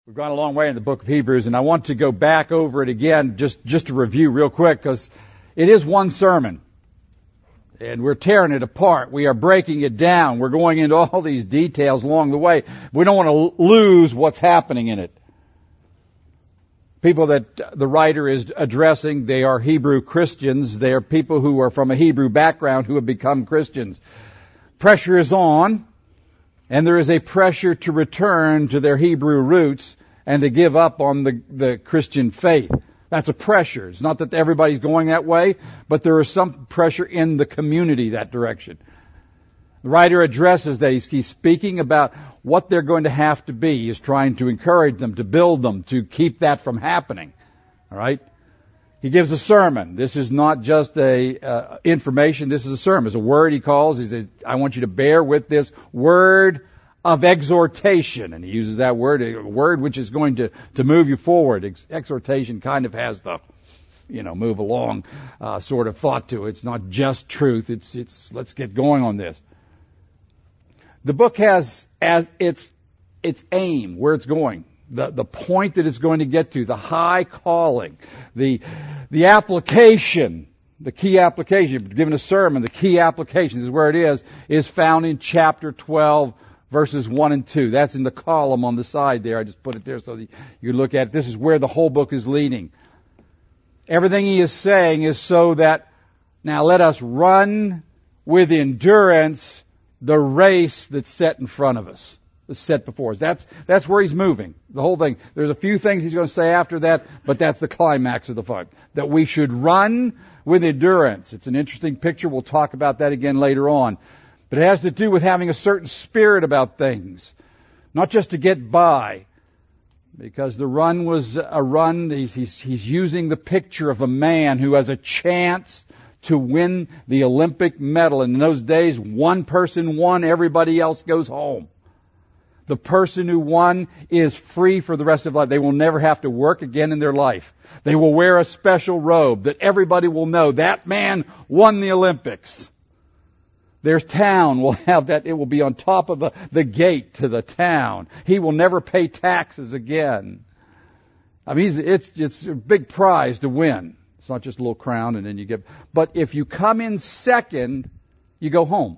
We've gone a long way in the book of Hebrews, and I want to go back over it again just to review real quick, because it is one sermon. And we're tearing it apart. We are breaking it down. We're going into all these details along the way. We don't want to lose what's happening in it. People that the writer is addressing, they are Hebrew Christians. They are people who are from a Hebrew background who have become Christians. Pressure is on. And there is a pressure to return to their Hebrew roots and to give up on the Christian faith. That's a pressure. It's not that everybody's going that way, but there is some pressure in the community that direction. The writer addresses that. He's speaking about what they're going to have to be. He's trying to encourage them, to build them, to keep that from happening. All right? He gives a sermon. This is not just information. This is a sermon. It's a word he calls. He says, I want you to bear with this word of exhortation. And he uses that word, a word which is going to move you forward. Exhortation kind of has the, move along sort of thought to it. It's not just truth. It's let's get going on this. The book has as its aim, where it's going. The point that it's going to get to, the high calling, the application, the key application, given a sermon, the key application is where it is found in chapter 12, verses 1 and 2. That's in the column on the side there. I just put it there so that you look at it. This is where the whole book is leading. Everything he is saying is so that, now let us run with endurance the race that's set in front of us. Is set before us. That's where he's moving. The whole thing. There's a few things he's going to say after that, but that's the climax of the fight. That we should run with endurance. It's an interesting picture. We'll talk about that again later on. But it has to do with having a certain spirit about things. Not just to get by. Because the run was a run. He's using the picture of a man who has a chance to win the Olympic medal. And in those days, one person won, everybody else goes home. The person who won is free for the rest of life. They will never have to work again in their life. They will wear a special robe that everybody will know that man won the Olympics. Their town will have that. It will be on top of the gate to the town. He will never pay taxes again. I mean, it's a big prize to win. It's not just a little crown and then you get. But if you come in second, you go home.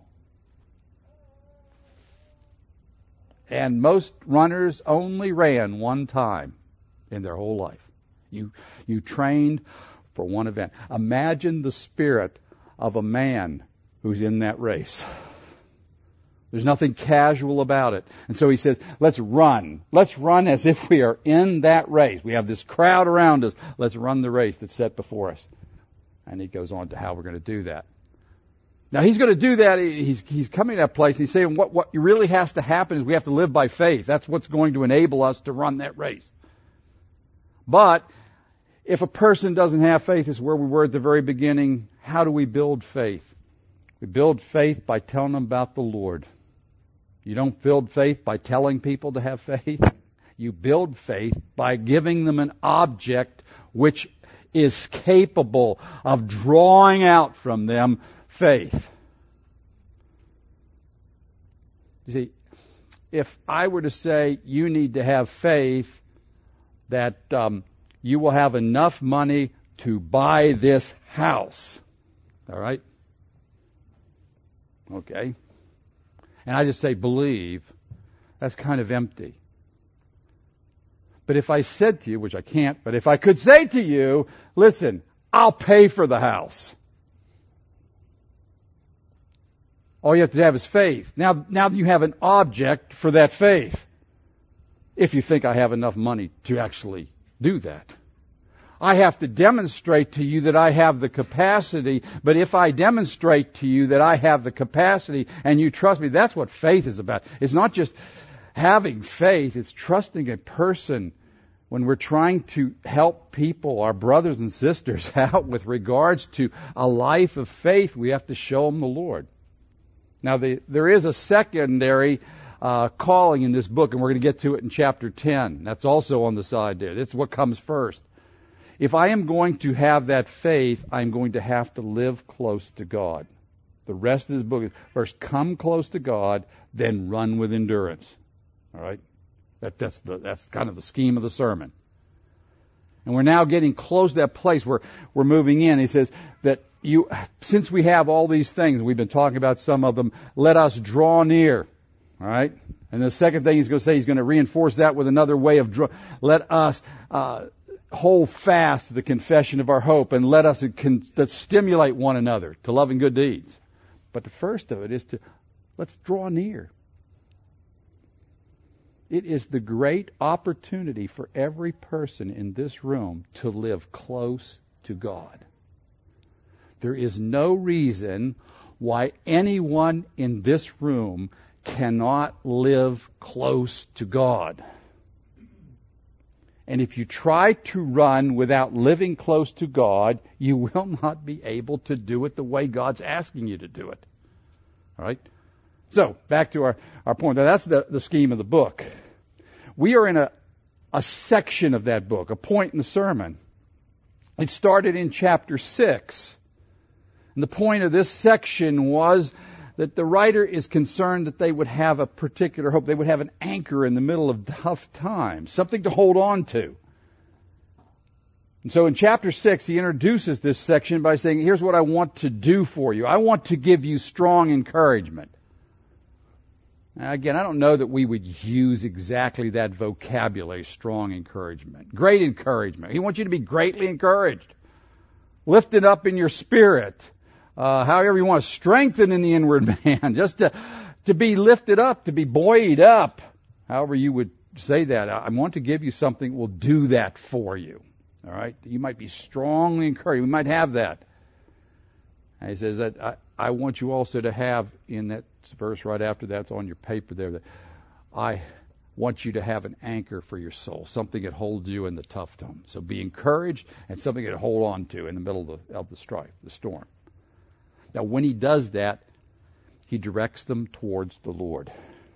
And most runners only ran one time in their whole life. You trained for one event. Imagine the spirit of a man who's in that race. There's nothing casual about it. And so he says, let's run. Let's run as if we are in that race. We have this crowd around us. Let's run the race that's set before us. And he goes on to how we're going to do that. Now he's going to do that. He's coming to that place. And he's saying what really has to happen is we have to live by faith. That's what's going to enable us to run that race. But if a person doesn't have faith, is where we were at the very beginning. How do we build faith? We build faith by telling them about the Lord. You don't build faith by telling people to have faith. You build faith by giving them an object which is capable of drawing out from them faith. You see, if I were to say you need to have faith that you will have enough money to buy this house, all right? Okay. And I just say believe, that's kind of empty. But if I said to you, which I can't, but if I could say to you, listen, I'll pay for the house. All you have to have is faith. Now you have an object for that faith. If you think I have enough money to actually do that. I have to demonstrate to you that I have the capacity, but if I demonstrate to you that I have the capacity and you trust me, that's what faith is about. It's not just having faith, it's trusting a person when we're trying to help people, our brothers and sisters, out with regards to a life of faith. We have to show them the Lord. Now, there is a secondary calling in this book, and we're going to get to it in chapter 10. That's also on the side there. That's what comes first. If I am going to have that faith, I'm going to have to live close to God. The rest of this book is first come close to God, then run with endurance. All right? That's kind of the scheme of the sermon. And we're now getting close to that place where we're moving in. He says that since we have all these things, we've been talking about some of them, let us draw near. All right? And the second thing he's going to say, he's going to reinforce that with another way of let us hold fast the confession of our hope, and let us stimulate one another to love and good deeds. But the first of it is let's draw near. It is the great opportunity for every person in this room to live close to God. There is no reason why anyone in this room cannot live close to God. And if you try to run without living close to God, you will not be able to do it the way God's asking you to do it. All right? So, back to our point. Now, that's the scheme of the book. We are in a section of that book, a point in the sermon. It started in chapter 6. And the point of this section was that the writer is concerned that they would have a particular hope. They would have an anchor in the middle of tough times, something to hold on to. And so in chapter 6, he introduces this section by saying, here's what I want to do for you. I want to give you strong encouragement. Now, again, I don't know that we would use exactly that vocabulary, strong encouragement. Great encouragement. He wants you to be greatly encouraged, lifted up in your spirit. However you want to strengthen in the inward man, just to be lifted up, to be buoyed up. However you would say that. I want to give you something that will do that for you. All right? You might be strongly encouraged. We might have that. And he says that I want you also to have, in that verse right after that's on your paper there, that I want you to have an anchor for your soul, something that holds you in the tough times. So be encouraged, and something to hold on to in the middle of the strife, the storm. Now, when he does that, he directs them towards the Lord.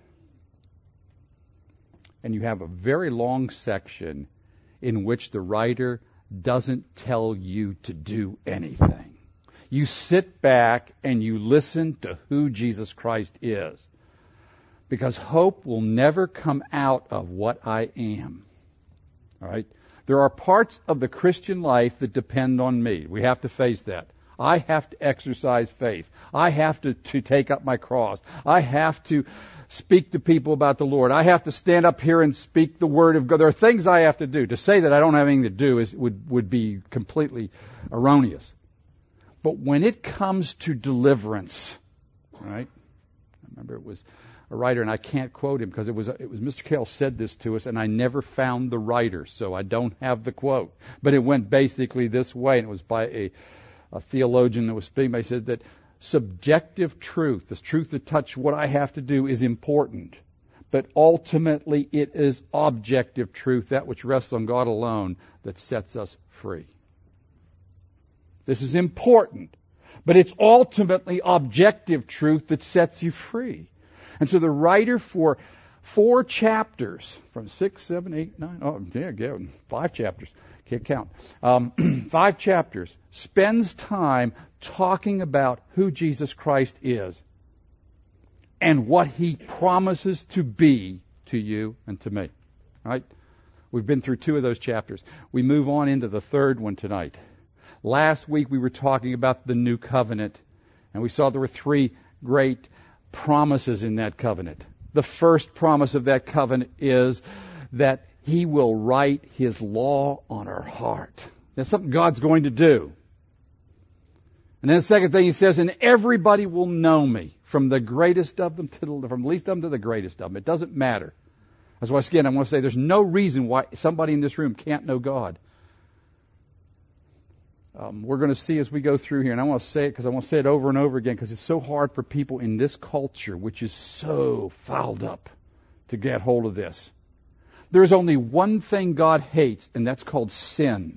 And you have a very long section in which the writer doesn't tell you to do anything. You sit back and you listen to who Jesus Christ is. Because hope will never come out of what I am. All right? There are parts of the Christian life that depend on me. We have to face that. I have to exercise faith. I have to take up my cross. I have to speak to people about the Lord. I have to stand up here and speak the Word of God. There are things I have to do. To say that I don't have anything to do would be completely erroneous. But when it comes to deliverance, right? I remember it was a writer, and I can't quote him because it was Mr. Carroll said this to us, and I never found the writer, so I don't have the quote. But it went basically this way, and it was by a theologian that was speaking. He said that subjective truth, this truth that touches what I have to do, is important. But ultimately it is objective truth, that which rests on God alone, that sets us free. This is important, but it's ultimately objective truth that sets you free. And so the writer, for 4 chapters, from 6, 7, 8, 9, 5 chapters, can't count, 5 chapters, spends time talking about who Jesus Christ is and what He promises to be to you and to me. Right? We've been through 2 of those chapters. We move on into the 3rd one tonight. Last week we were talking about the new covenant, and we saw there were 3 great promises in that covenant. The first promise of that covenant is that He will write His law on our heart. That's something God's going to do. And then the second thing He says, and everybody will know me, from the greatest of them from the least of them to the greatest of them. It doesn't matter. That's why, again, I want to say there's no reason why somebody in this room can't know God. We're going to see as we go through here, and I want to say it because I want to say it over and over again, because it's so hard for people in this culture, which is so fouled up, to get hold of this. There's only one thing God hates, and that's called sin.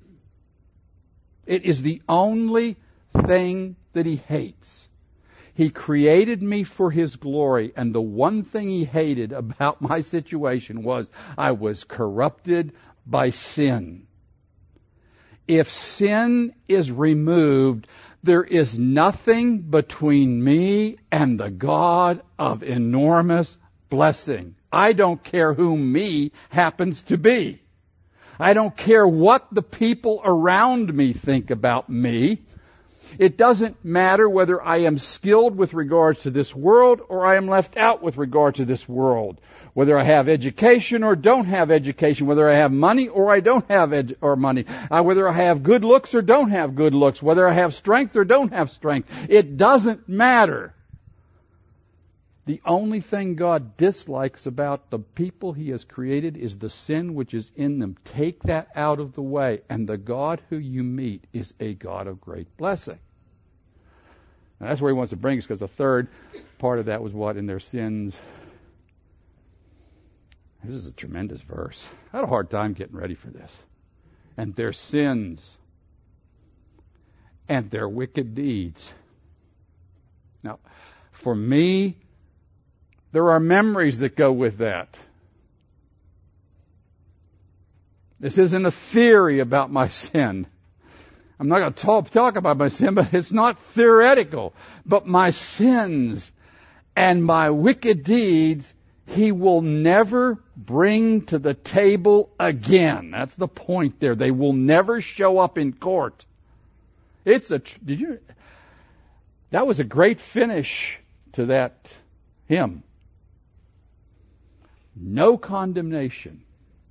It is the only thing that He hates. He created me for His glory, and the one thing He hated about my situation was I was corrupted by sin. If sin is removed, there is nothing between me and the God of enormous blessing. I don't care who me happens to be. I don't care what the people around me think about me. It doesn't matter whether I am skilled with regards to this world or I am left out with regard to this world. Whether I have education or don't have education. Whether I have money or I don't have money. Whether I have good looks or don't have good looks. Whether I have strength or don't have strength. It doesn't matter. The only thing God dislikes about the people He has created is the sin which is in them. Take that out of the way, and the God who you meet is a God of great blessing. And that's where He wants to bring us, because the third part of that was what? In their sins. This is a tremendous verse. I had a hard time getting ready for this. And their sins and their wicked deeds. Now, for me, there are memories that go with that. This isn't a theory about my sin. I'm not going to talk about my sin, but it's not theoretical. But my sins and my wicked deeds, He will never bring to the table again. That's the point there. They will never show up in court. That was a great finish to that hymn. No condemnation.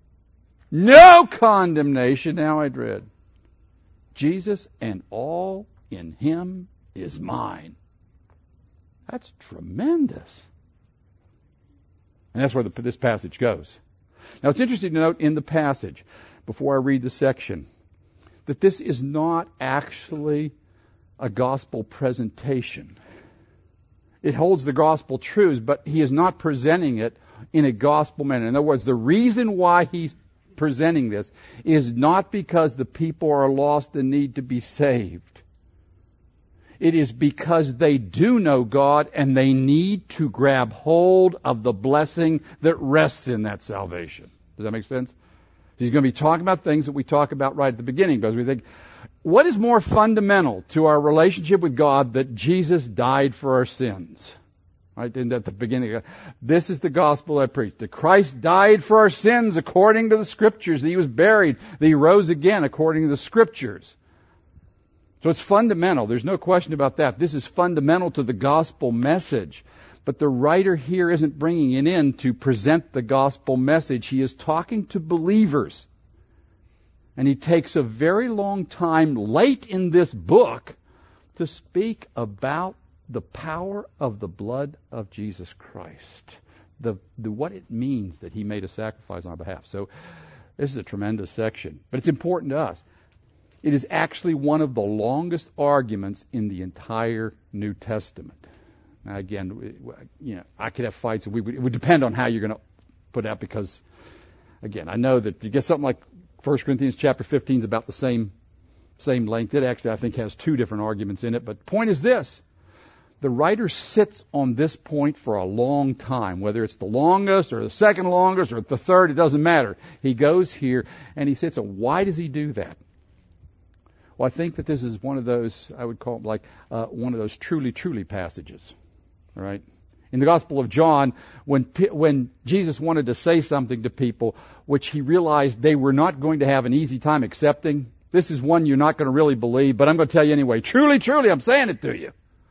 No condemnation now I dread. Jesus and all in Him is mine. That's tremendous. And that's where this passage goes. Now it's interesting to note in the passage, before I read the section, that this is not actually a gospel presentation. It holds the gospel truths, but he is not presenting it in a gospel manner. In other words, the reason why he's presenting this is not because the people are lost and need to be saved. It is because they do know God and they need to grab hold of the blessing that rests in that salvation. Does that make sense? He's going to be talking about things that we talk about right at the beginning, because we think, what is more fundamental to our relationship with God that Jesus died for our sins? Right? And at the beginning, this is the gospel I preach. That Christ died for our sins according to the Scriptures. That He was buried. That He rose again according to the Scriptures. So it's fundamental. There's no question about that. This is fundamental to the gospel message. But the writer here isn't bringing it in to present the gospel message. He is talking to believers. And he takes a very long time late in this book to speak about the power of the blood of Jesus Christ. What it means that He made a sacrifice on our behalf. So this is a tremendous section. But it's important to us. It is actually one of the longest arguments in the entire New Testament. Now again, I could have fights. It would depend on how you're going to put it out, because, again, I know that you get something like 1 Corinthians chapter 15 is about the same length. It actually, I think, has two different arguments in it. But the point is this. The writer sits on this point for a long time, whether it's the longest or the second longest or the third, it doesn't matter. He goes here and he sits. And why does he do that? Well, I think that this is one of those, I would call it like one of those truly, truly passages. All right? In the Gospel of John, when Jesus wanted to say something to people which He realized they were not going to have an easy time accepting, this is one you're not going to really believe, but I'm going to tell you anyway. Truly, truly, I'm saying it to you.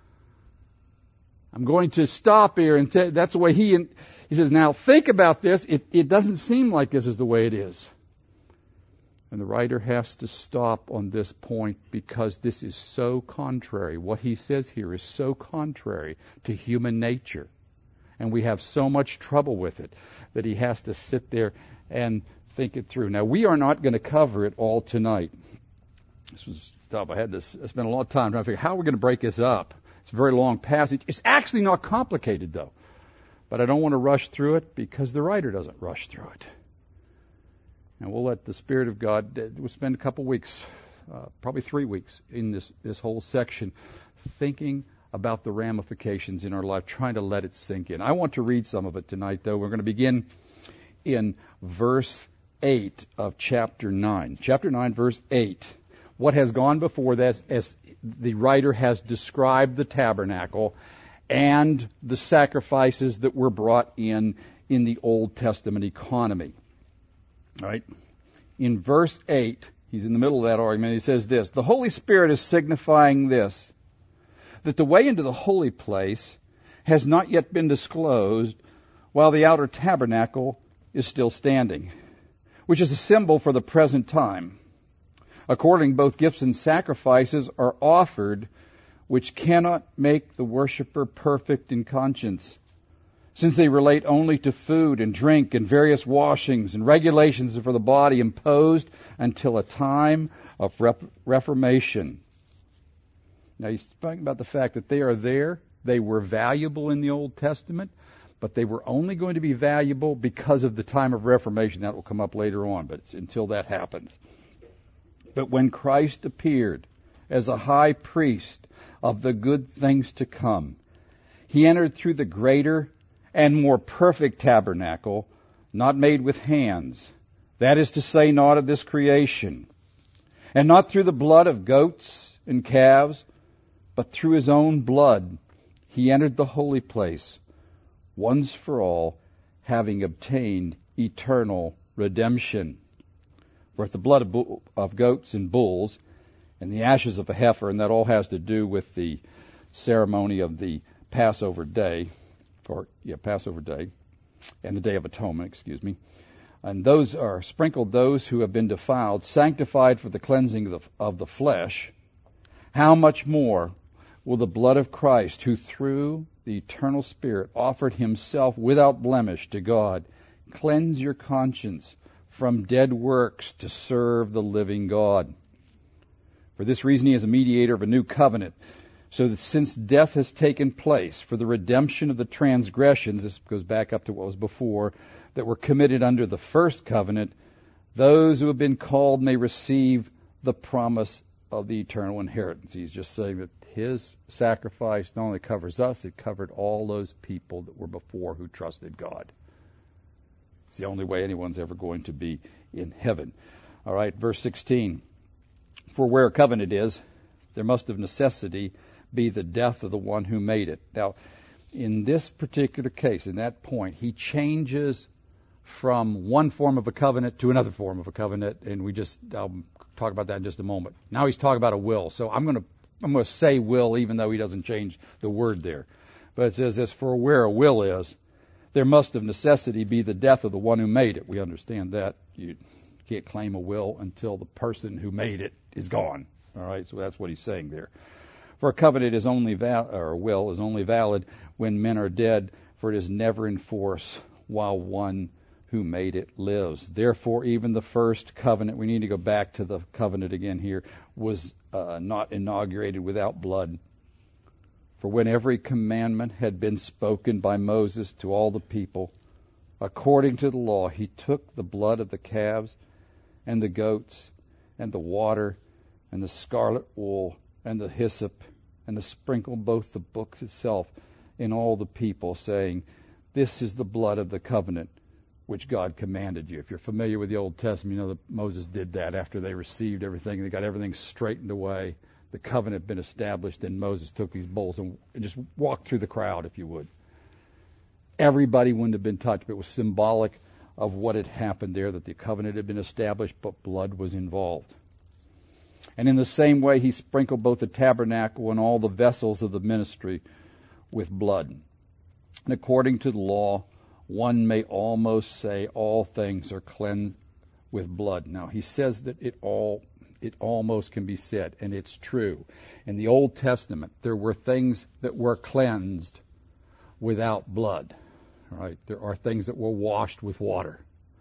I'm going to stop here and that's the way he says, now think about this. It doesn't seem like this is the way it is. And the writer has to stop on this point because this is so contrary. What he says here is so contrary to human nature. And we have so much trouble with it that he has to sit there and think it through. Now, we are not going to cover it all tonight. This was tough. I spent a lot of time trying to figure out how we're going to break this up. It's a very long passage. It's actually not complicated, though. But I don't want to rush through it because the writer doesn't rush through it. And we'll let the Spirit of God, we'll spend a couple weeks, probably 3 weeks, in this whole section, thinking about the ramifications in our life, trying to let it sink in. I want to read some of it tonight, though. We're going to begin in verse 8 of chapter 9. Chapter 9, verse 8. What has gone before that, as the writer has described the tabernacle and the sacrifices that were brought in in the Old Testament economy. All right. In verse 8, he's in the middle of that argument. He says this, the Holy Spirit is signifying this, that the way into the holy place has not yet been disclosed while the outer tabernacle is still standing, which is a symbol for the present time. According, both gifts and sacrifices are offered, which cannot make the worshiper perfect in conscience, since they relate only to food and drink and various washings and regulations for the body imposed until a time of reformation. Now he's talking about the fact that they are there. They were valuable in the Old Testament, but they were only going to be valuable because of the time of Reformation. That will come up later on, but it's until that happens. But when Christ appeared as a high priest of the good things to come, he entered through the greater and more perfect tabernacle, not made with hands, that is to say, not of this creation, and not through the blood of goats and calves, but through his own blood he entered the holy place, once for all, having obtained eternal redemption. For if the blood of goats and bulls and the ashes of a heifer, and that all has to do with the ceremony of the Passover day, and the Day of Atonement, and those are sprinkled those who have been defiled, sanctified for the cleansing of the flesh, how much more will the blood of Christ, who through the eternal Spirit offered himself without blemish to God, cleanse your conscience from dead works to serve the living God. For this reason he is a mediator of a new covenant, so that since death has taken place for the redemption of the transgressions, this goes back up to what was before, that were committed under the first covenant, those who have been called may receive the promise of the eternal inheritance. He's just saying that his sacrifice not only covers us, it covered all those people that were before who trusted God. It's the only way anyone's ever going to be in heaven. All right, verse 16. For where a covenant is, there must of necessity be the death of the one who made it. Now, in this particular case, in that point, he changes from one form of a covenant to another form of a covenant, and I'll talk about that in just a moment. Now he's talking about a will. So I'm going to say will, even though he doesn't change the word there. But it says this, for where a will is, there must of necessity be the death of the one who made it. We understand that. You can't claim a will until the person who made it is gone. All right, so that's what he's saying there. For a covenant is only or a will is only valid when men are dead, for it is never in force while one who made it lives. Therefore, even the first covenant, we need to go back to the covenant again here, was not inaugurated without blood. For when every commandment had been spoken by Moses to all the people, according to the law, he took the blood of the calves and the goats and the water and the scarlet wool and the hyssop, and sprinkled both the books itself in all the people, saying, this is the blood of the covenant which God commanded you. If you're familiar with the Old Testament, you know that Moses did that after they received everything. They got everything straightened away. The covenant had been established, and Moses took these bowls and just walked through the crowd, if you would. Everybody wouldn't have been touched, but it was symbolic of what had happened there, that the covenant had been established, but blood was involved. And in the same way, he sprinkled both the tabernacle and all the vessels of the ministry with blood. And according to the law, one may almost say all things are cleansed with blood. Now, he says that it almost can be said, and it's true. In the Old Testament, there were things that were cleansed without blood. Right? There are things that were washed with water.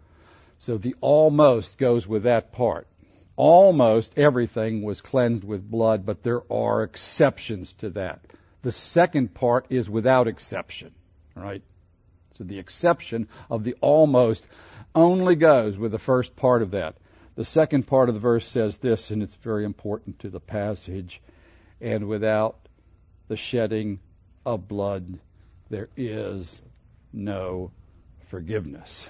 So the almost goes with that part. Almost everything was cleansed with blood, but there are exceptions to that. The second part is without exception, right? So the exception of the almost only goes with the first part of that. The second part of the verse says this, and it's very important to the passage, and without the shedding of blood, there is no forgiveness.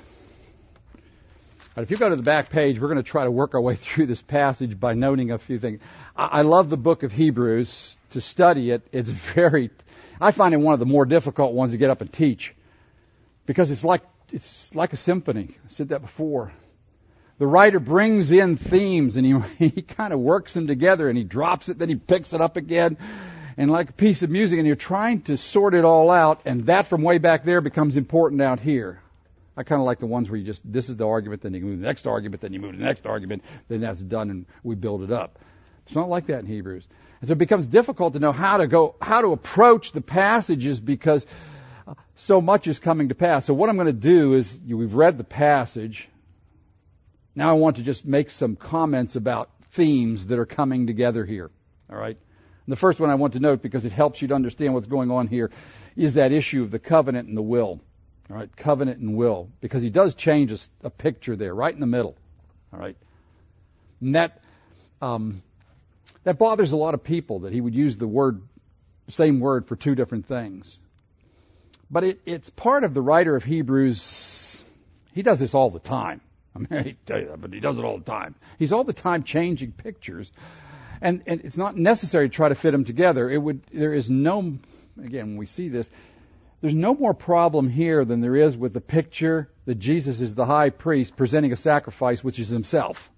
But if you go to the back page, we're going to try to work our way through this passage by noting a few things. I love the book of Hebrews. To study it, I find it one of the more difficult ones to get up and teach, because it's like it's like a symphony. I said that before. The writer brings in themes and he kind of works them together and he drops it, then he picks it up again, and like a piece of music, and you're trying to sort it all out, and that from way back there becomes important out here. I kind of like the ones where this is the argument, then you move to the next argument, then you move to the next argument, then that's done and we build it up. It's not like that in Hebrews. And so it becomes difficult to know how to approach the passages because so much is coming to pass. So what I'm going to do is, we've read the passage. Now I want to just make some comments about themes that are coming together here. All right? And the first one I want to note, because it helps you to understand what's going on here, is that issue of the covenant and the will. All right? Covenant and will. Because he does change a picture there, right in the middle. All right? And that bothers a lot of people, that he would use the same word for two different things. But it's part of the writer of Hebrews. He does this all the time. I mean, I hate to tell you that, but he does it all the time. He's all the time changing pictures. And it's not necessary to try to fit them together. There is no, again, when we see this, there's no more problem here than there is with the picture that Jesus is the high priest presenting a sacrifice, which is himself.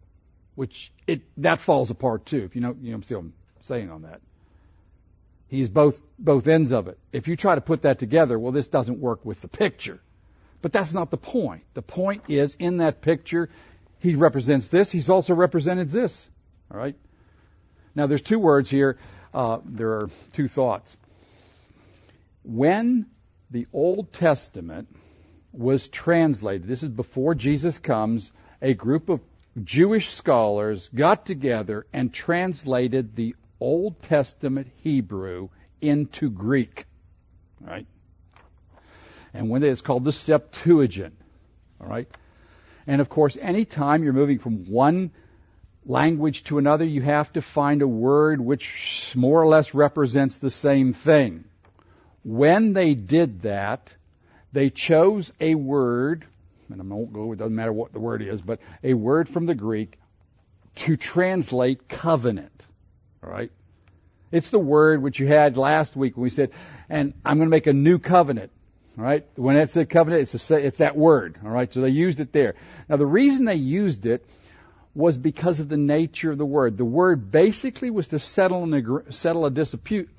That falls apart too, if you know what I'm saying on that. He's both ends of it. If you try to put that together, well, this doesn't work with the picture. But that's not the point. The point is, in that picture, he represents this. He's also represented this. All right? Now, there's two words here. There are two thoughts. When the Old Testament was translated, this is before Jesus comes, a group of Jewish scholars got together and translated the Old Testament Hebrew into Greek. All right? And it's called the Septuagint. All right? And of course, any time you're moving from one language to another, you have to find a word which more or less represents the same thing. When they did that, they chose a word, and I won't go, it doesn't matter what the word is, but a word from the Greek to translate covenant. All right? It's the word which you had last week when we said, and I'm going to make a new covenant. All right? When it said covenant, it's that word. All right? So they used it there. Now, the reason they used it was because of the nature of the word. The word basically was to settle a dispute.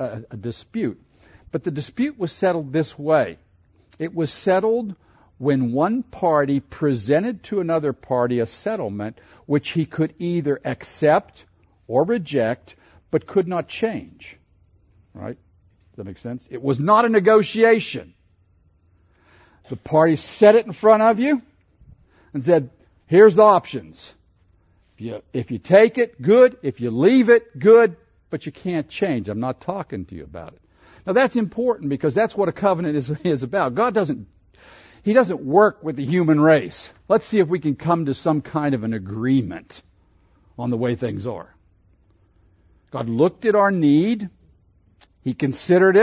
But the dispute was settled this way. It was settled when one party presented to another party a settlement which he could either accept or reject, but could not change. Right? Does that make sense? It was not a negotiation. The party set it in front of you and said, here's the options. If you take it, good. If you leave it, good. But you can't change. I'm not talking to you about it. Now that's important because that's what a covenant is about. God doesn't work with the human race. Let's see if we can come to some kind of an agreement on the way things are. God looked at our need. He considered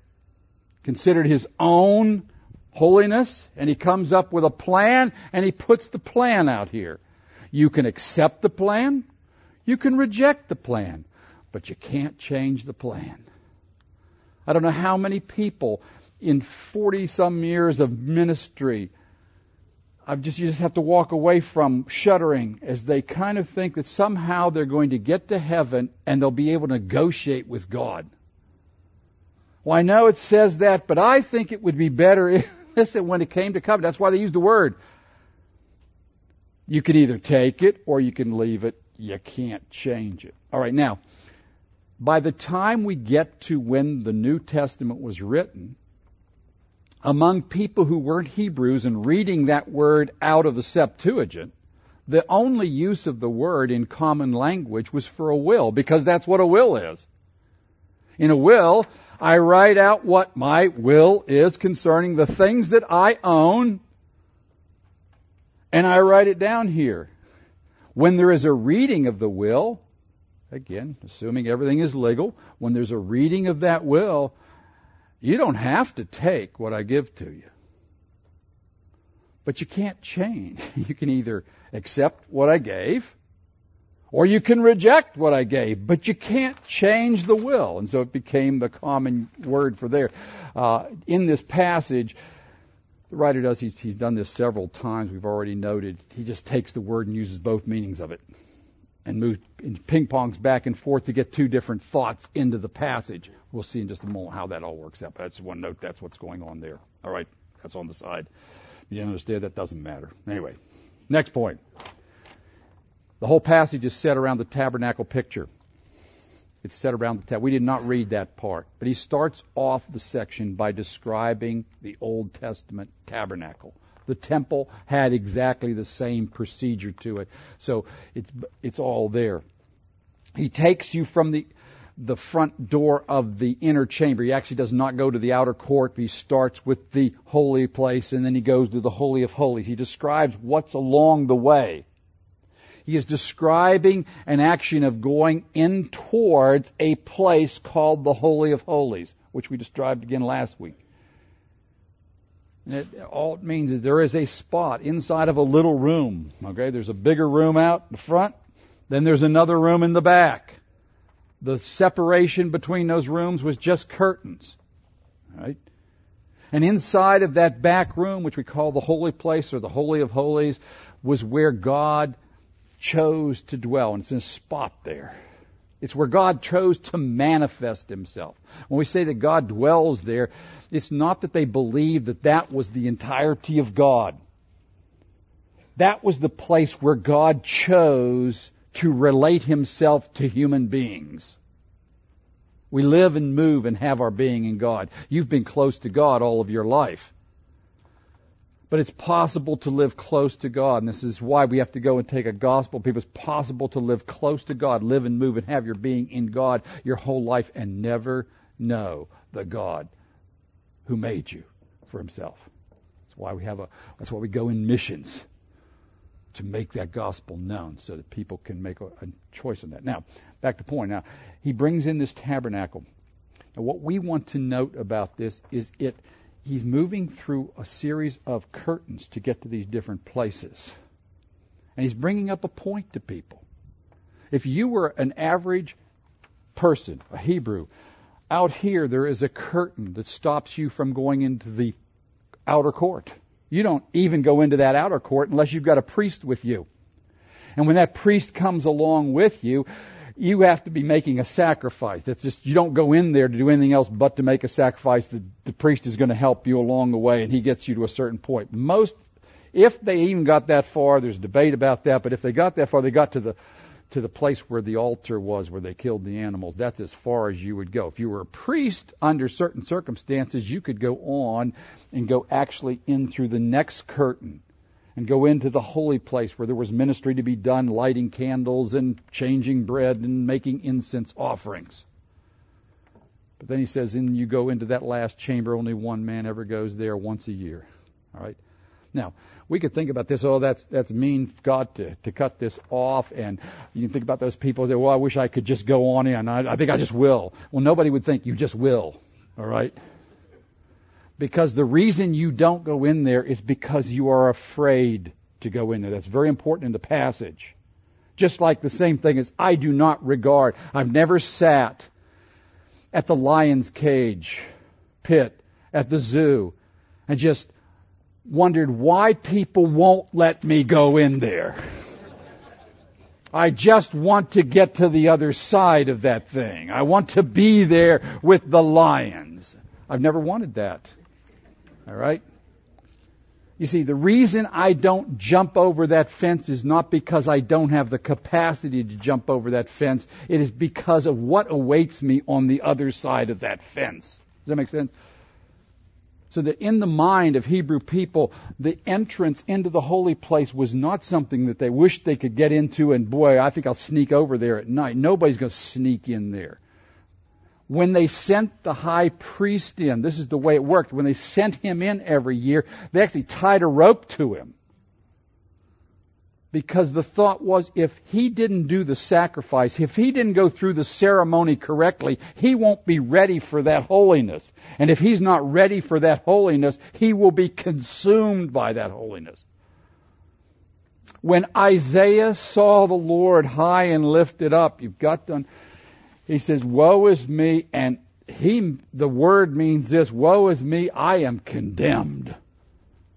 his own holiness, and he comes up with a plan, and he puts the plan out here. You can accept the plan. You can reject the plan. But you can't change the plan. I don't know how many people in 40-some years of ministry, you just have to walk away from shuddering as they kind of think that somehow they're going to get to heaven and they'll be able to negotiate with God. Well, I know it says that, but I think it would be better if, listen, when it came to covenant. That's why they used the word. You can either take it or you can leave it. You can't change it. All right, now, by the time we get to when the New Testament was written, among people who weren't Hebrews and reading that word out of the Septuagint, the only use of the word in common language was for a will, because that's what a will is. In a will, I write out what my will is concerning the things that I own, and I write it down here. When there is a reading of the will, again, assuming everything is legal, when there's a reading of that will, you don't have to take what I give to you. But you can't change. You can either accept what I gave, or you can reject what I gave, but you can't change the will. And so it became the common word for there. In this passage, the writer does, he's done this several times, we've already noted. He just takes the word and uses both meanings of it and moves and ping-pongs back and forth to get two different thoughts into the passage. We'll see in just a moment how that all works out. But that's one note, that's what's going on there. All right, that's on the side. You understand that doesn't matter. Anyway, next point. The whole passage is set around the tabernacle picture. It's set around the tabernacle. We did not read that part, but he starts off the section by describing the Old Testament tabernacle. The temple had exactly the same procedure to it, so it's all there. He takes you from the front door of the inner chamber. He actually does not go to the outer court. He starts with the holy place, and then he goes to the Holy of Holies. He describes what's along the way. He is describing an action of going in towards a place called the Holy of Holies, which we described again last week. All it means is there is a spot inside of a little room. Okay, there's a bigger room out in front, then there's another room in the back. The separation between those rooms was just curtains. Right? And inside of that back room, which we call the holy place or the Holy of Holies, was where God chose to dwell. And it's in a spot there. It's where God chose to manifest himself. When we say that God dwells there, it's not that they believe that that was the entirety of God. That was the place where God chose to relate himself to human beings. We live and move and have our being in God. You've been close to God all of your life. But it's possible to live close to God. And this is why we have to go and take a gospel. People, it's possible to live close to God, live and move and have your being in God your whole life and never know the God who made you for himself. That's why we go in missions, to make that gospel known so that people can make a choice in that. Now, back to the point. Now, he brings in this tabernacle. Now, what we want to note about this is he's moving through a series of curtains to get to these different places. And he's bringing up a point to people. If you were an average person, a Hebrew, out here there is a curtain that stops you from going into the outer court. You don't even go into that outer court unless you've got a priest with you. And when that priest comes along with you, you have to be making a sacrifice. That's just, you don't go in there to do anything else but to make a sacrifice. The priest is going to help you along the way, and he gets you to a certain point. If they even got that far, there's debate about that, but if they got that far, they got to the place where the altar was, where they killed the animals. That's as far as you would go. If you were a priest, under certain circumstances, you could go on and go actually in through the next curtain and go into the holy place where there was ministry to be done, lighting candles and changing bread and making incense offerings. But then he says, and you go into that last chamber, only one man ever goes there once a year. All right. Now, we could think about this, that's mean God to cut this off, and you can think about those people that say, well, I wish I could just go on in. I think I just will. Well, nobody would think you just will. All right. Because the reason you don't go in there is because you are afraid to go in there. That's very important in the passage. Just like the same thing as I do not regard. I've never sat at the lion's cage pit at the zoo and just wondered why people won't let me go in there. I just want to get to the other side of that thing. I want to be there with the lions. I've never wanted that. All right? You see, the reason I don't jump over that fence is not because I don't have the capacity to jump over that fence. It is because of what awaits me on the other side of that fence. Does that make sense? So that in the mind of Hebrew people, the entrance into the holy place was not something that they wished they could get into, and boy, I think I'll sneak over there at night. Nobody's going to sneak in there. When they sent the high priest in, this is the way it worked. When they sent him in every year, they actually tied a rope to him. Because the thought was, if he didn't do the sacrifice, if he didn't go through the ceremony correctly, he won't be ready for that holiness. And if he's not ready for that holiness, he will be consumed by that holiness. When Isaiah saw the Lord high and lifted up, he says, woe is me, and the word means this, woe is me, I am condemned.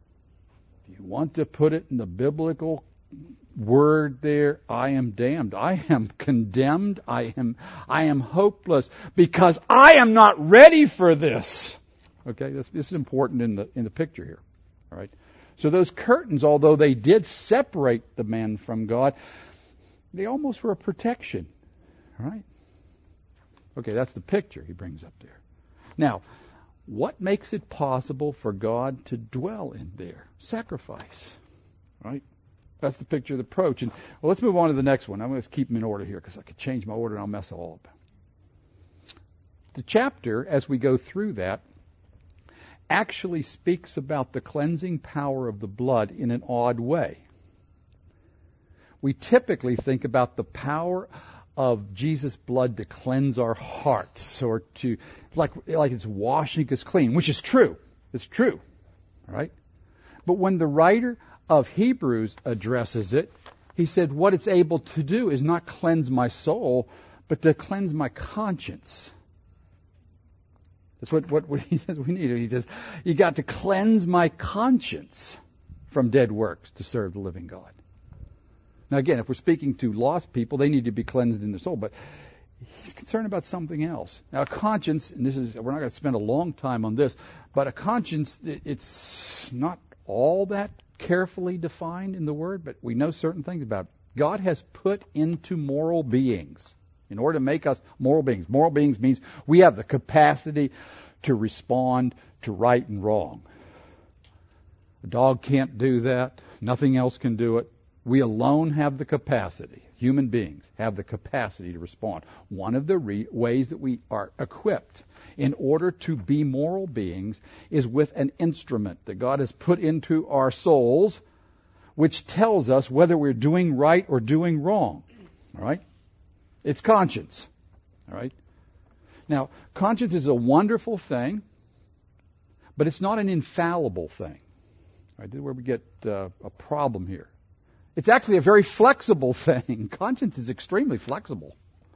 want to put it in the biblical word there, I am damned. I am condemned. I am hopeless because I am not ready for this. Okay, this is important in the picture here. All right. So those curtains, although they did separate the man from God, they almost were a protection. All right. Okay, that's the picture he brings up there. Now, what makes it possible for God to dwell in there? Sacrifice. Right? That's the picture of the approach. And well, let's move on to the next one. I'm going to keep them in order here because I could change my order and I'll mess it all up. The chapter, as we go through that, actually speaks about the cleansing power of the blood in an odd way. We typically think about the power of Jesus' blood to cleanse our hearts, or to like it's washing us clean, which is true. It's true, right? But when the writer of Hebrews addresses it, he said what it's able to do is not cleanse my soul, but to cleanse my conscience. That's what he says we need. He says, you got to cleanse my conscience from dead works to serve the living God. Now again, if we're speaking to lost people, they need to be cleansed in their soul, but he's concerned about something else. Now a conscience, and we're not going to spend a long time on this, but a conscience, it's not all that carefully defined in the Word, but we know certain things about it. God has put into moral beings, in order to make us moral beings. Moral beings means we have the capacity to respond to right and wrong. A dog can't do that. Nothing else can do it. We alone have the capacity. Human beings have the capacity to respond. One of the ways that we are equipped in order to be moral beings is with an instrument that God has put into our souls, which tells us whether we're doing right or doing wrong. All right? It's conscience. All right? Now, conscience is a wonderful thing, but it's not an infallible thing. All right? This is where we get a problem here. It's actually a very flexible thing. Conscience is extremely flexible.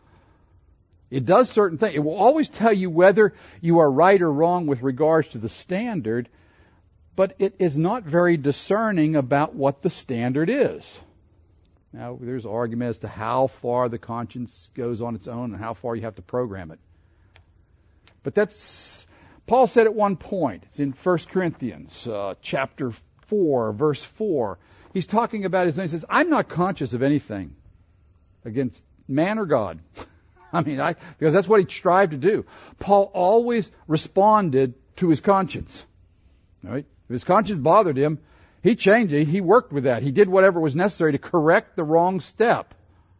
It does certain things. It will always tell you whether you are right or wrong with regards to the standard, but it is not very discerning about what the standard is. Now, there's argument as to how far the conscience goes on its own and how far you have to program it. But Paul said at one point, it's in 1 Corinthians chapter 4, verse 4, he's talking about his own. He says, I'm not conscious of anything against man or God. Because that's what he strived to do. Paul always responded to his conscience. Right? If his conscience bothered him, he changed it. He worked with that. He did whatever was necessary to correct the wrong step.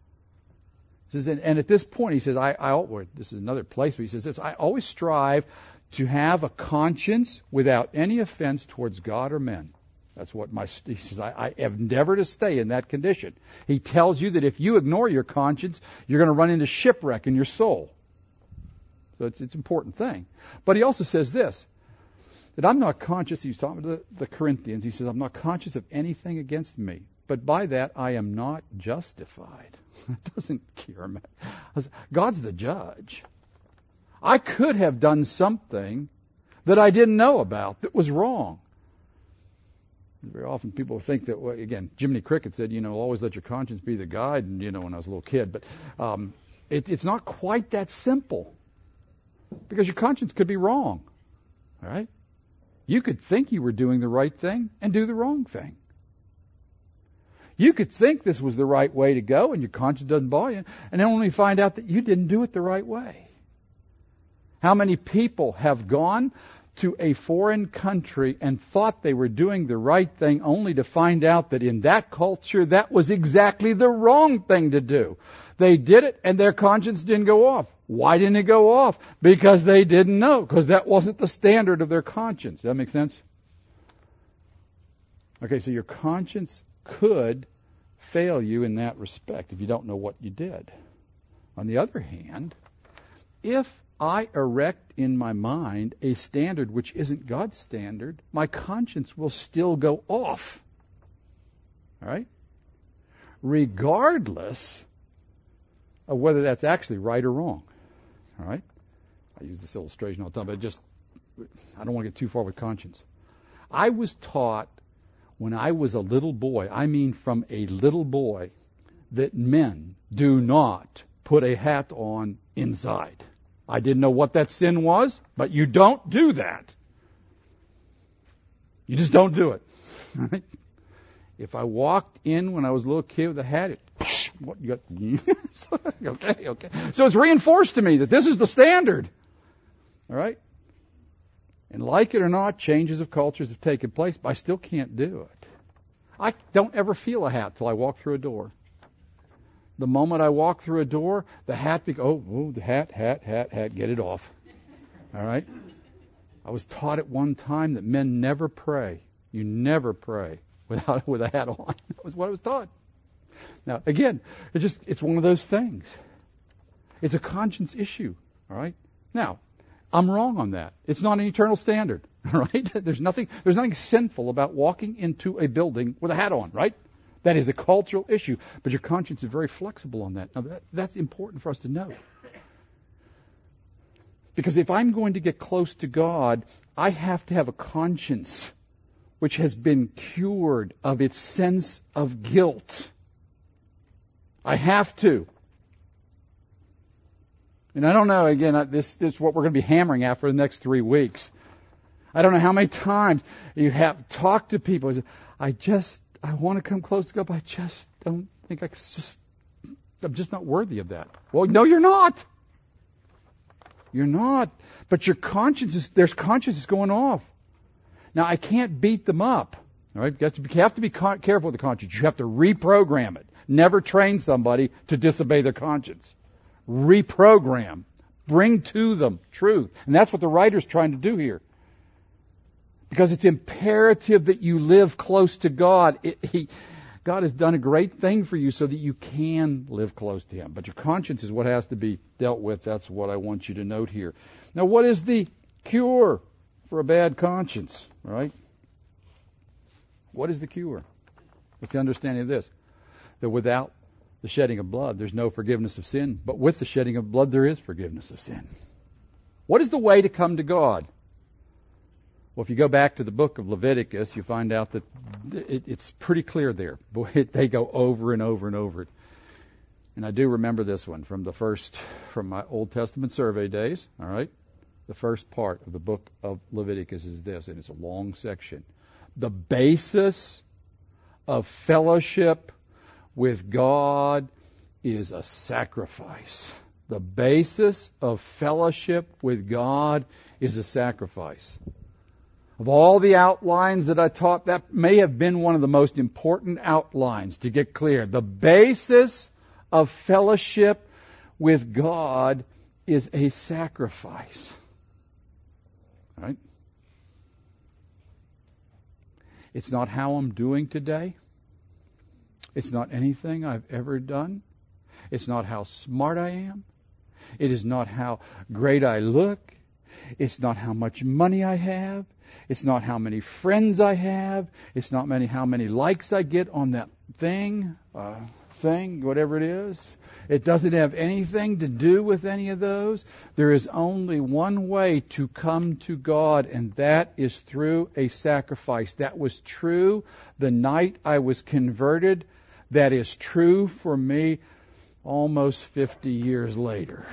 He says, and at this point, he says, this is another place where he says this, I always strive to have a conscience without any offense towards God or men. That's what he says, I endeavor to stay in that condition. He tells you that if you ignore your conscience, you're going to run into shipwreck in your soul. So it's an important thing. But he also says this, that I'm not conscious, he's talking to the Corinthians, he says, I'm not conscious of anything against me, but by that I am not justified. It doesn't cure me. God's the judge. I could have done something that I didn't know about that was wrong. Very often people think that, well, again, Jiminy Cricket said, always let your conscience be the guide, and, when I was a little kid. But it's not quite that simple. Because your conscience could be wrong. All right? You could think you were doing the right thing and do the wrong thing. You could think this was the right way to go, and your conscience doesn't bother you, and then only find out that you didn't do it the right way. How many people have gone to a foreign country and thought they were doing the right thing only to find out that in that culture that was exactly the wrong thing to do. They did it and their conscience didn't go off. Why didn't it go off? Because they didn't know, because that wasn't the standard of their conscience. Does that make sense? Okay, so your conscience could fail you in that respect if you don't know what you did. On the other hand, if I erect in my mind a standard which isn't God's standard, my conscience will still go off. All right? Regardless of whether that's actually right or wrong. All right? I use this illustration all the time, but I don't want to get too far with conscience. I was taught when I was a little boy, I mean from a little boy, that men do not put a hat on inside. I didn't know what that sin was, but you don't do that. You just don't do it. Right? If I walked in when I was a little kid with a hat, what you got? Okay. So it's reinforced to me that this is the standard. All right? And like it or not, changes of cultures have taken place, but I still can't do it. I don't ever feel a hat till I walk through a door. The moment I walk through a door, the hat, the hat, get it off. All right? I was taught at one time that men never pray. You never pray with a hat on. That was what I was taught. Now, again, it's one of those things. It's a conscience issue. All right? Now, I'm wrong on that. It's not an eternal standard. All right? There's nothing sinful about walking into a building with a hat on, right? That is a cultural issue, but your conscience is very flexible on that. Now, that's important for us to know. Because if I'm going to get close to God, I have to have a conscience which has been cured of its sense of guilt. I have to. And I don't know, again, this is what we're going to be hammering at for the next 3 weeks. I don't know how many times you have talked to people. I want to come close to God, but I just don't think I'm just not worthy of that. Well, no, you're not. You're not. But there's consciences going off. Now, I can't beat them up. All right? You have to be careful with the conscience. You have to reprogram it. Never train somebody to disobey their conscience. Reprogram. Bring to them truth. And that's what the writer's trying to do here. Because it's imperative that you live close to God. God has done a great thing for you so that you can live close to Him. But your conscience is what has to be dealt with. That's what I want you to note here. Now, what is the cure for a bad conscience? Right? What is the cure? It's the understanding of this. That without the shedding of blood, there's no forgiveness of sin. But with the shedding of blood, there is forgiveness of sin. What is the way to come to God? Well, if you go back to the book of Leviticus, you find out that it's pretty clear there. Boy, they go over and over and over it. And I do remember this one from my Old Testament survey days. All right, the first part of the book of Leviticus is this, and it's a long section. The basis of fellowship with God is a sacrifice. The basis of fellowship with God is a sacrifice. Of all the outlines that I taught, that may have been one of the most important outlines to get clear. The basis of fellowship with God is a sacrifice. Right? It's not how I'm doing today. It's not anything I've ever done. It's not how smart I am. It is not how great I look. It's not how much money I have. It's not how many friends I have. It's not how many likes I get on that thing, whatever it is. It doesn't have anything to do with any of those. There is only one way to come to God, and that is through a sacrifice. That was true the night I was converted. That is true for me almost 50 years later.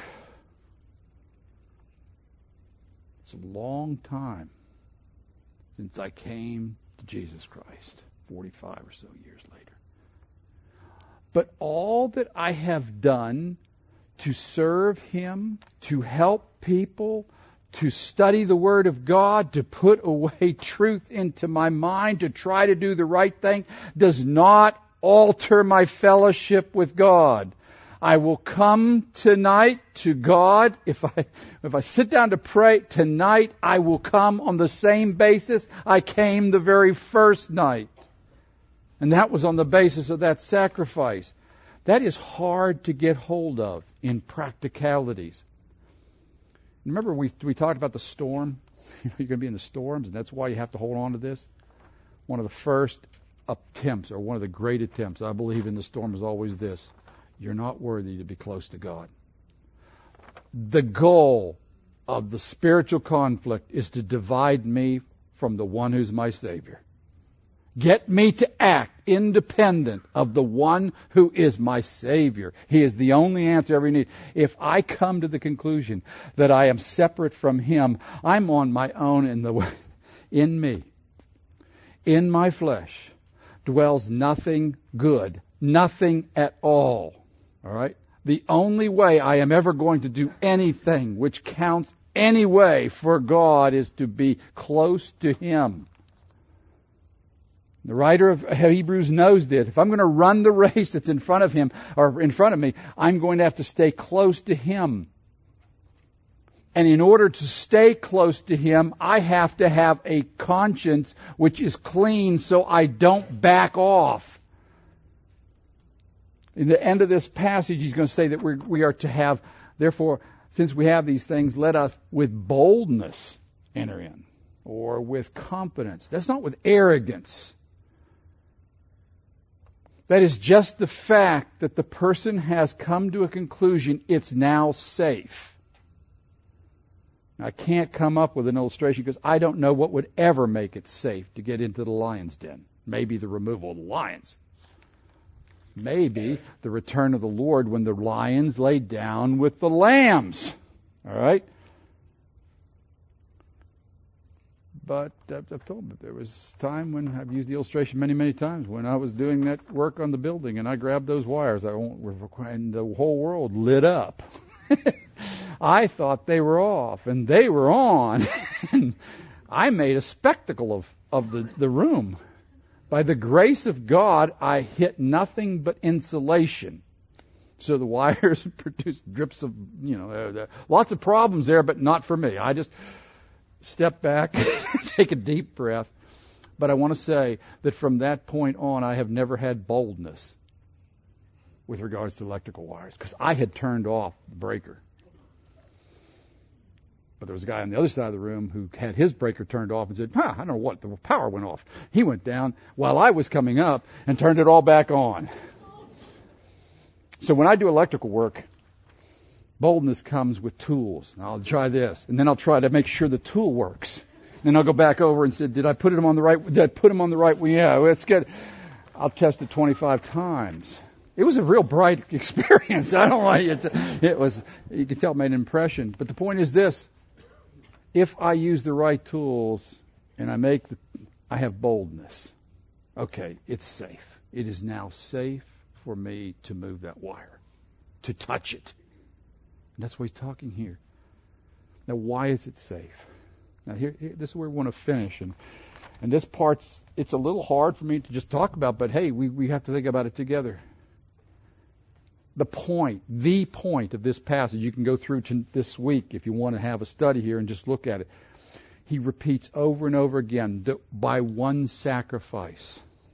It's a long time since I came to Jesus Christ, 45 or so years later. But all that I have done to serve Him, to help people, to study the Word of God, to put away truth into my mind, to try to do the right thing, does not alter my fellowship with God. I will come tonight to God. If I sit down to pray tonight, I will come on the same basis I came the very first night. And that was on the basis of that sacrifice. That is hard to get hold of in practicalities. Remember we talked about the storm? You're going to be in the storms, and that's why you have to hold on to this. One of the first attempts, or one of the great attempts, I believe, in the storm is always this. You're not worthy to be close to God. The goal of the spiritual conflict is to divide me from the one who's my Savior. Get me to act independent of the one who is my Savior. He is the only answer I ever need. If I come to the conclusion that I am separate from Him, I'm on my own in me. In my flesh dwells nothing good, nothing at all. All right? The only way I am ever going to do anything which counts anyway for God is to be close to Him. The writer of Hebrews knows that. If I'm going to run the race that's in front of him or in front of me, I'm going to have to stay close to Him. And in order to stay close to Him, I have to have a conscience which is clean so I don't back off. In the end of this passage, he's going to say that we are to have, therefore, since we have these things, let us with boldness enter in, or with confidence. That's not with arrogance. That is just the fact that the person has come to a conclusion, it's now safe. I can't come up with an illustration because I don't know what would ever make it safe to get into the lion's den. Maybe the removal of the lions. Maybe the return of the Lord when the lions lay down with the lambs. All right? But I've told them there was time when I've used the illustration many, many times when I was doing that work on the building and I grabbed those wires and the whole world lit up. I thought they were off and they were on. And I made a spectacle of the room. By the grace of God, I hit nothing but insulation. So the wires produced drips of, lots of problems there, but not for me. I just step back, take a deep breath. But I want to say that from that point on, I have never had boldness with regards to electrical wires because I had turned off the breaker. But there was a guy on the other side of the room who had his breaker turned off and said, I don't know what, the power went off. He went down while I was coming up and turned it all back on. So when I do electrical work, boldness comes with tools. I'll try this, and then I'll try to make sure the tool works. Then I'll go back over and say, did I put him on the right? Did I put him on the right? Well, yeah, that's good. I'll test it 25 times. It was a real bright experience. I don't like it. It was. You can tell it made an impression. But the point is this: if I use the right tools and I have boldness. Okay, it's safe. It is now safe for me to move that wire, to touch it. And that's what he's talking here. Now, why is it safe? Now, here this is where we want to finish. And this part's, it's a little hard for me to just talk about, but hey, we have to think about it together. The point of this passage, you can go through to this week if you want to have a study here and just look at it. He repeats over and over again that by one sacrifice,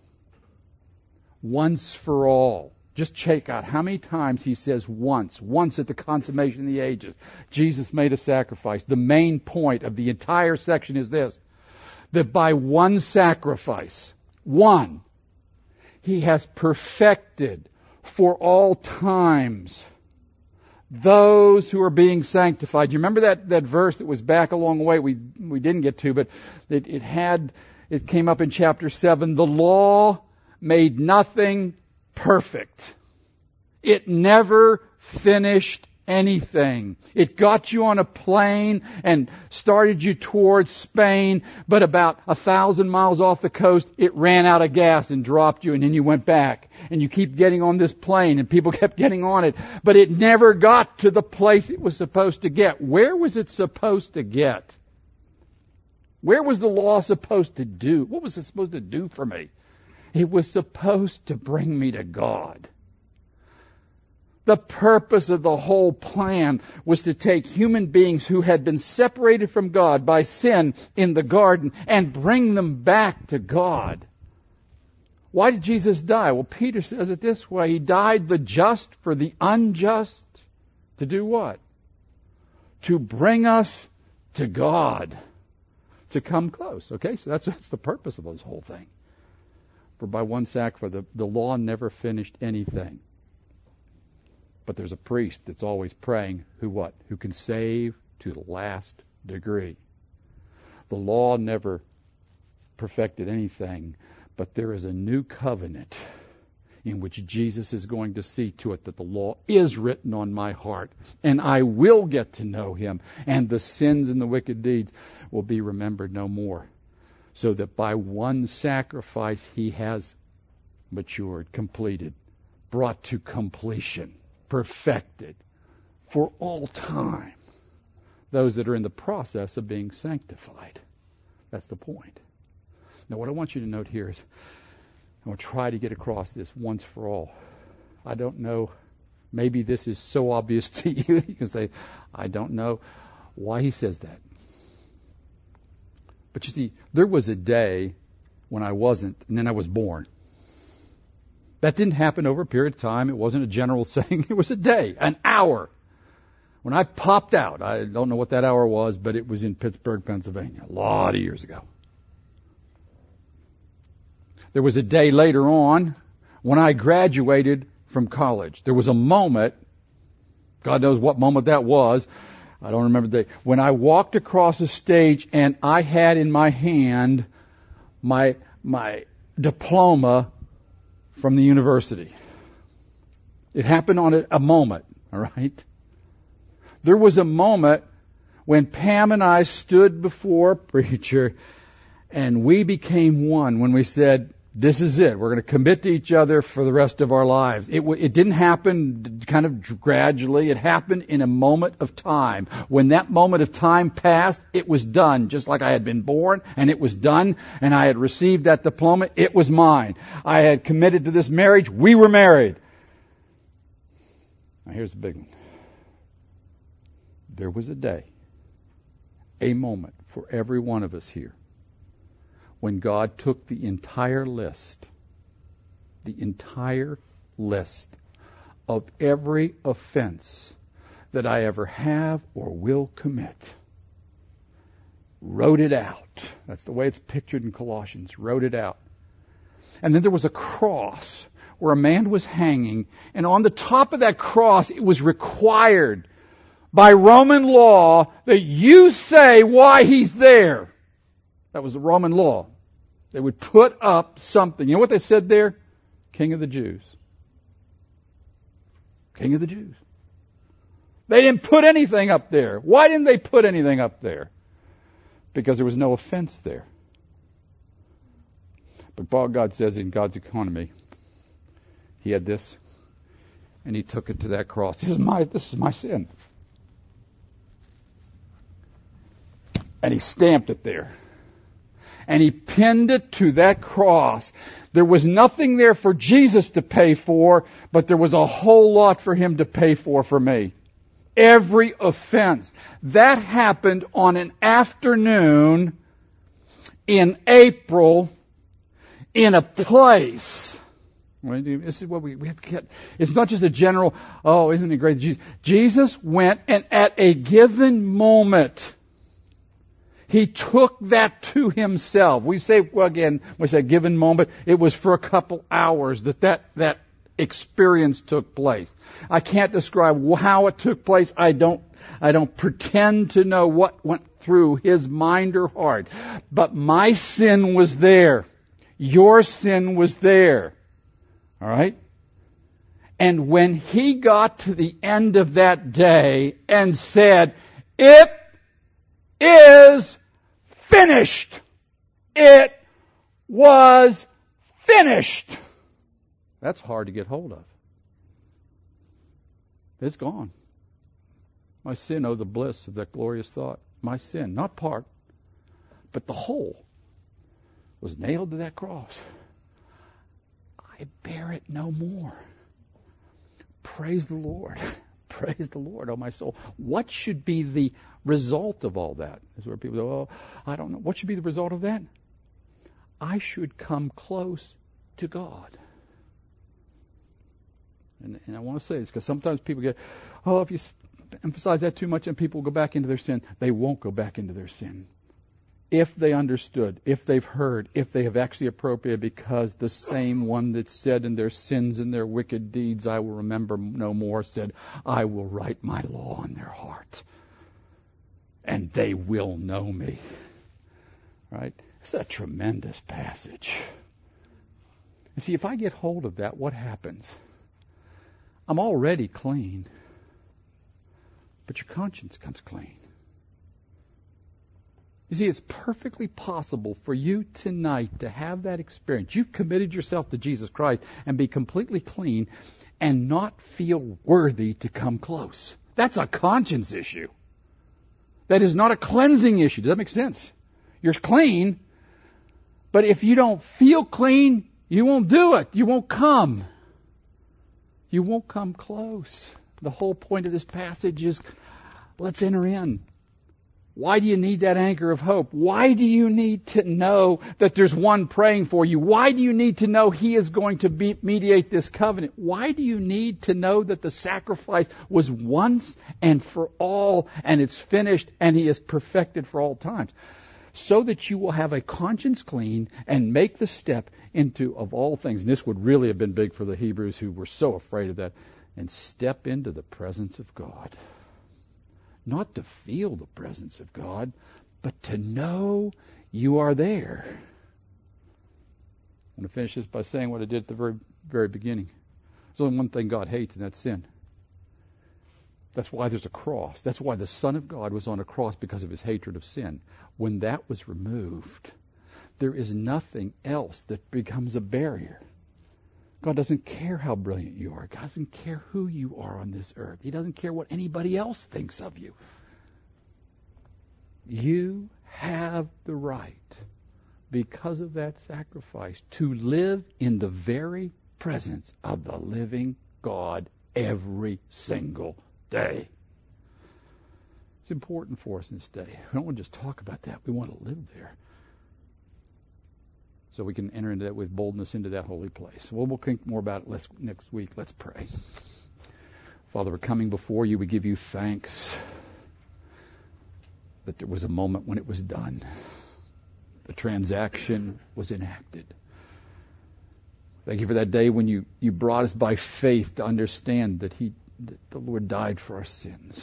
once for all. Just check out how many times he says once at the consummation of the ages. Jesus made a sacrifice. The main point of the entire section is this, that by one sacrifice, he has perfected for all times those who are being sanctified. You remember that verse that was back a long way we didn't get to, but it came up in chapter 7. The law made nothing perfect. It never finished anything. It got you on a plane and started you towards Spain, but about 1,000 miles off the coast, it ran out of gas and dropped you, and then you went back. And you keep getting on this plane, and people kept getting on it, but it never got to the place it was supposed to get. Where was it supposed to get? Where was the law supposed to do? What was it supposed to do for me? It was supposed to bring me to God. The purpose of the whole plan was to take human beings who had been separated from God by sin in the garden and bring them back to God. Why did Jesus die? Well, Peter says it this way. He died the just for the unjust. To do what? To bring us to God. To come close. Okay, so that's the purpose of this whole thing. For by one sacrifice, the law never finished anything. But there's a priest that's always praying who can save to the last degree. The law never perfected anything, But there is a new covenant in which Jesus is going to see to it that the law is written on my heart, and I will get to know him, and the sins and the wicked deeds will be remembered no more. So that by one sacrifice he has matured, completed, brought to completion, perfected, for all time, those that are in the process of being sanctified. That's the point. Now what I want you to note here is, I'm going to try to get across this once for all. I don't know, maybe this is so obvious to you, you can say, I don't know why he says that. But you see, there was a day when I wasn't, and then I was born. That didn't happen over a period of time. It wasn't a general saying. It was a day, an hour. When I popped out, I don't know what that hour was, but it was in Pittsburgh, Pennsylvania, a lot of years ago. There was a day later on when I graduated from college. There was a moment, God knows what moment that was, I don't remember the day, when I walked across the stage and I had in my hand my diploma from the university. It happened on a moment, all right? There was a moment when Pam and I stood before a preacher and we became one when we said, this is it. We're going to commit to each other for the rest of our lives. It didn't happen kind of gradually. It happened in a moment of time. When that moment of time passed, it was done. Just like I had been born and it was done and I had received that diploma, it was mine. I had committed to this marriage. We were married. Now here's the big one. There was a day, a moment for every one of us here, when God took the entire list of every offense that I ever have or will commit, wrote it out. That's the way it's pictured in Colossians, wrote it out. And then there was a cross where a man was hanging, and on the top of that cross it was required by Roman law that you say why he's there. That was the Roman law. They would put up something. You know what they said there? King of the Jews. King of the Jews. They didn't put anything up there. Why didn't they put anything up there? Because there was no offense there. But God says in God's economy, he had this, and he took it to that cross. This is my sin. And he stamped it there. And he pinned it to that cross. There was nothing there for Jesus to pay for, but there was a whole lot for him to pay for me. Every offense. That happened on an afternoon in April in a place. This is what we have to get. It's not just a general, oh, isn't it great? Jesus went, and at a given moment, he took that to himself. We say, well, again, we say given moment, it was for a couple hours that experience took place. I can't describe how it took place. I don't pretend to know what went through his mind or heart. But my sin was there. Your sin was there. All right? And when he got to the end of that day and said, it is finished. It was finished. That's hard to get hold of. It's gone. My sin, oh, the bliss of that glorious thought. My sin, not part, but the whole, was nailed to that cross. I bear it no more. Praise the Lord. Praise the Lord, oh my soul. What should be the result of all that? Is where people go, oh, I don't know. What should be the result of that? I should come close to God. And I want to say this because sometimes people get, oh, if you emphasize that too much and people go back into their sin, they won't go back into their sin. If they understood, if they've heard, if they have actually appropriated, because the same one that said in their sins and their wicked deeds I will remember no more said, I will write my law on their heart. And they will know me. Right? It's a tremendous passage. You see, if I get hold of that, what happens? I'm already clean, but your conscience comes clean. You see, it's perfectly possible for you tonight to have that experience. You've committed yourself to Jesus Christ and be completely clean and not feel worthy to come close. That's a conscience issue. That is not a cleansing issue. Does that make sense? You're clean, but if you don't feel clean, you won't do it. You won't come. You won't come close. The whole point of this passage is, let's enter in. Why do you need that anchor of hope? Why do you need to know that there's one praying for you? Why do you need to know He is going to mediate this covenant? Why do you need to know that the sacrifice was once and for all, and it's finished, and He is perfected for all times? So that you will have a conscience clean and make the step into, of all things, and this would really have been big for the Hebrews who were so afraid of that, and step into the presence of God. Not to feel the presence of God, but to know you are there. I'm going to finish this by saying what I did at the very, very beginning. There's only one thing God hates, and that's sin. That's why there's a cross. That's why the Son of God was on a cross, because of His hatred of sin. When that was removed, there is nothing else that becomes a barrier. God doesn't care how brilliant you are. God doesn't care who you are on this earth. He doesn't care what anybody else thinks of you. You have the right, because of that sacrifice, to live in the very presence of the living God every single day. It's important for us in this day. We don't want to just talk about that. We want to live there. So we can enter into that with boldness into that holy place. Well, we'll think more about it next week. Let's pray. Father, we're coming before you. We give you thanks that there was a moment when it was done. The transaction was enacted. Thank you for that day when you brought us by faith to understand that the Lord died for our sins.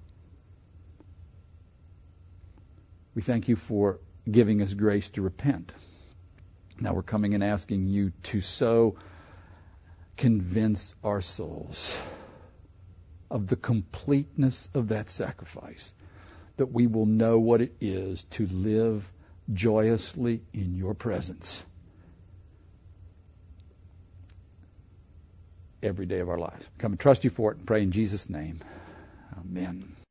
We thank you for giving us grace to repent. Now we're coming and asking you to so convince our souls of the completeness of that sacrifice that we will know what it is to live joyously in your presence every day of our lives. Come and trust you for it and pray in Jesus' name. Amen.